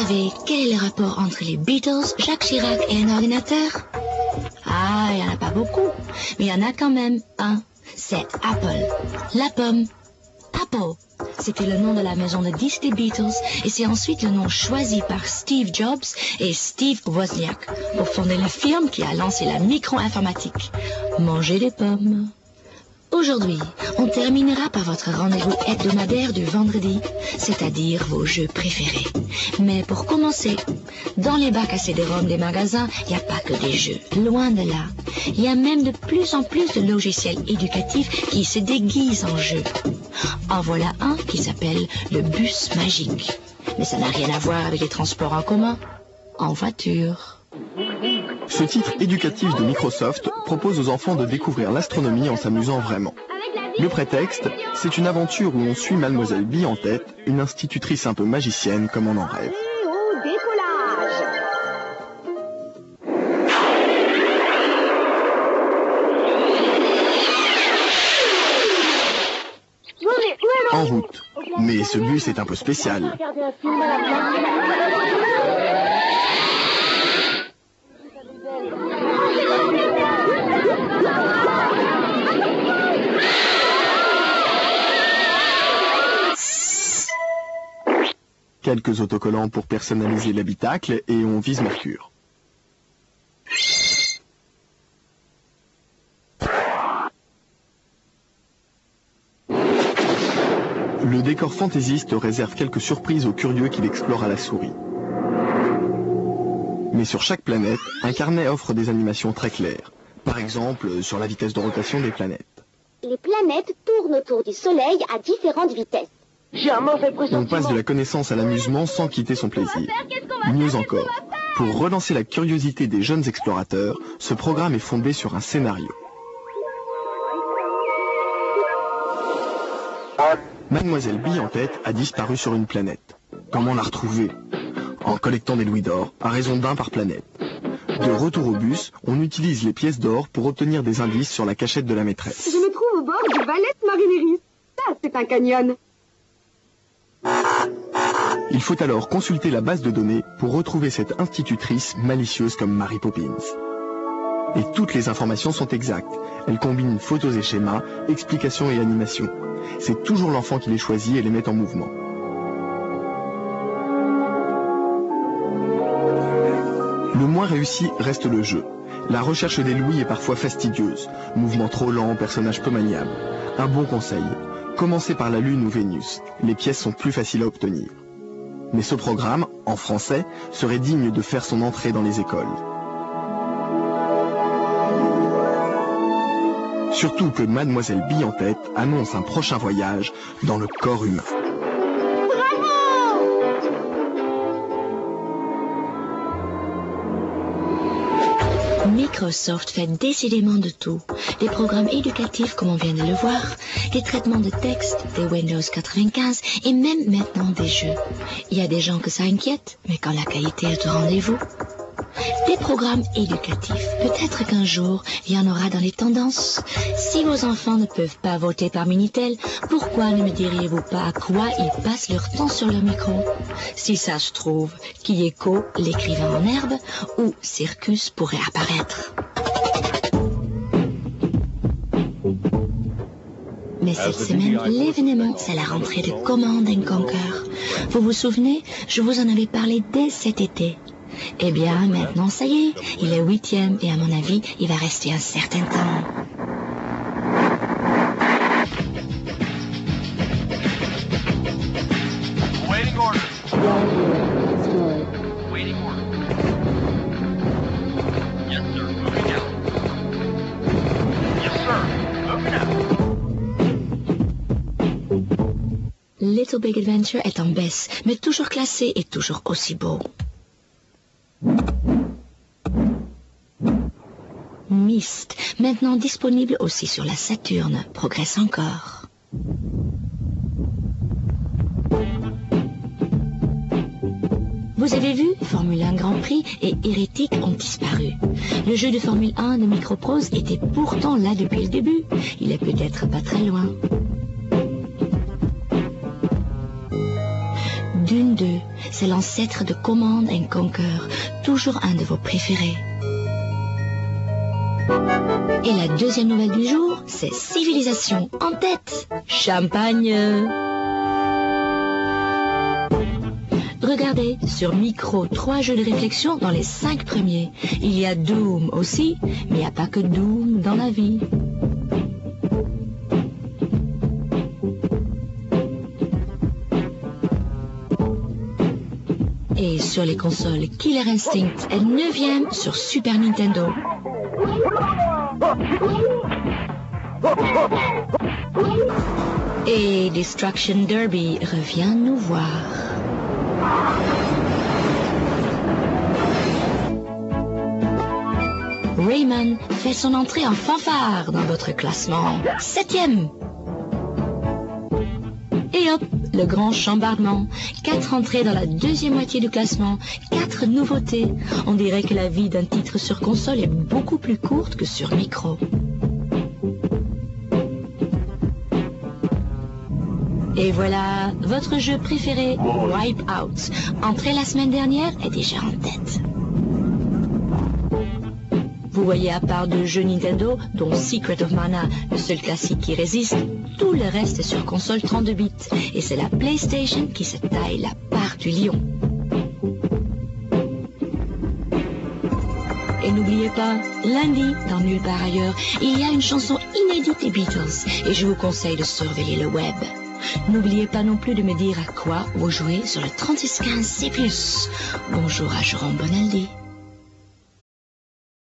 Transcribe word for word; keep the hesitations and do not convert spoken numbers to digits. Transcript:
savez quel est le rapport entre les Beatles, Jacques Chirac et un ordinateur? Ah, il n'y en a pas beaucoup, mais il y en a quand même un. C'est Apple, la pomme. Apple, c'était le nom de la maison de disques des Beatles et c'est ensuite le nom choisi par Steve Jobs et Steve Wozniak pour fonder la firme qui a lancé la micro-informatique. Manger des pommes. Aujourd'hui, on terminera par votre rendez-vous hebdomadaire du vendredi, c'est-à-dire vos jeux préférés. Mais pour commencer, dans les bacs à C D-ROM des magasins, il n'y a pas que des jeux, loin de là. Il y a même de plus en plus de logiciels éducatifs qui se déguisent en jeux. En voilà un qui s'appelle le bus magique. Mais ça n'a rien à voir avec les transports en commun, en voiture. Ce titre éducatif de Microsoft propose aux enfants de découvrir l'astronomie en s'amusant vraiment. Le prétexte, c'est une aventure où on suit Mademoiselle Bee en tête, une institutrice un peu magicienne comme on en rêve. En route. Mais ce bus est un peu spécial. Quelques autocollants pour personnaliser l'habitacle et on vise Mercure. Le décor fantaisiste réserve quelques surprises aux curieux qui l'explorent à la souris. Mais sur chaque planète, un carnet offre des animations très claires. Par exemple, sur la vitesse de rotation des planètes. Les planètes tournent autour du Soleil à différentes vitesses. J'ai un mauvais pressentiment. On passe de la connaissance à l'amusement sans quitter son plaisir. Mieux encore, pour relancer la curiosité des jeunes explorateurs, ce programme est fondé sur un scénario. Mademoiselle Bee en tête a disparu sur une planète. Comment la retrouver? En collectant des louis d'or, à raison d'un par planète. De retour au bus, on utilise les pièces d'or pour obtenir des indices sur la cachette de la maîtresse. Je me trouve au bord du Valette Marineris. Ça, c'est un canyon. Il faut alors consulter la base de données pour retrouver cette institutrice malicieuse comme Mary Poppins. Et toutes les informations sont exactes. Elles combinent photos et schémas, explications et animations. C'est toujours l'enfant qui les choisit et les met en mouvement. Le moins réussi reste le jeu. La recherche des louis est parfois fastidieuse. Mouvement trop lent, personnage peu maniable. Un bon conseil, commencez par la Lune ou Vénus. Les pièces sont plus faciles à obtenir. Mais ce programme, en français, serait digne de faire son entrée dans les écoles. Surtout que Mademoiselle Bee en tête annonce un prochain voyage dans le corps humain. Microsoft fait décidément de tout. Des programmes éducatifs comme on vient de le voir, des traitements de texte, des Windows quatre-vingt-quinze et même maintenant des jeux. Il y a des gens que ça inquiète, mais quand la qualité est au rendez-vous. Des programmes éducatifs. Peut-être qu'un jour, il y en aura dans les tendances. Si vos enfants ne peuvent pas voter par Minitel, pourquoi ne me diriez-vous pas à quoi ils passent leur temps sur leur micro? Si ça se trouve, Kiyeko, l'écrivain en herbe, ou Circus pourrait apparaître. Mais cette semaine, l'événement, c'est la rentrée de Command and Conquer. Vous vous souvenez, je vous en avais parlé dès cet été. Eh bien, maintenant, ça y est, il est huitième et à mon avis, il va rester un certain temps. Waiting order. Waiting order. Yes, sir. Moving out. Yes, sir. Moving out. Little Big Adventure est en baisse, mais toujours classé et toujours aussi beau. Myst, maintenant disponible aussi sur la Saturne, progresse encore. Vous avez vu, Formule un Grand Prix et Hérétique ont disparu. Le jeu de Formule un de Microprose était pourtant là depuis le début. Il est peut-être pas très loin. Dune deux, c'est l'ancêtre de Command and Conquer, toujours un de vos préférés. Et la deuxième nouvelle du jour, c'est Civilisation en tête. Champagne. Regardez, sur Micro, trois jeux de réflexion dans les cinq premiers. Il y a Doom aussi, mais il n'y a pas que Doom dans la vie. Et sur les consoles, Killer Instinct est neuvième sur Super Nintendo. Et Destruction Derby revient nous voir. Rayman fait son entrée en fanfare dans votre classement. Septième. Et hop, le grand chambardement. Quatre entrées dans la deuxième moitié du classement. Quatre nouveautés. On dirait que la vie d'un titre sur console est beaucoup plus courte que sur micro. Et voilà, votre jeu préféré, Wipeout, entré la semaine dernière, est déjà en tête. Vous voyez, à part deux jeux Nintendo, dont Secret of Mana, le seul classique qui résiste, tout le reste est sur console trente-deux bits. Et c'est la PlayStation qui se taille la part du lion. Et n'oubliez pas, lundi, dans Nulle part ailleurs, il y a une chanson inédite des Beatles. Et je vous conseille de surveiller le web. N'oubliez pas non plus de me dire à quoi vous jouez sur le trente-six quinze C plus. Bonjour à Jérôme Bonaldi.